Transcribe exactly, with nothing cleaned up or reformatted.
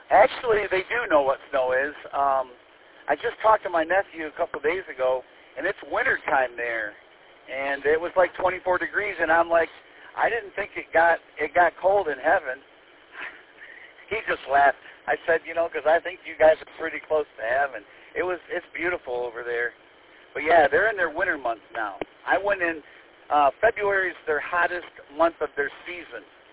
Actually, they do know what snow is. Um, I just talked to my nephew a couple of days ago, and it's winter time there, and it was like twenty-four degrees, and I'm like, I didn't think it got it got cold in heaven. He just laughed. I said, you know, because I think you guys are pretty close to heaven. It was it's beautiful over there. But yeah, they're in their winter months now. I went in uh, February is their hottest month of their season.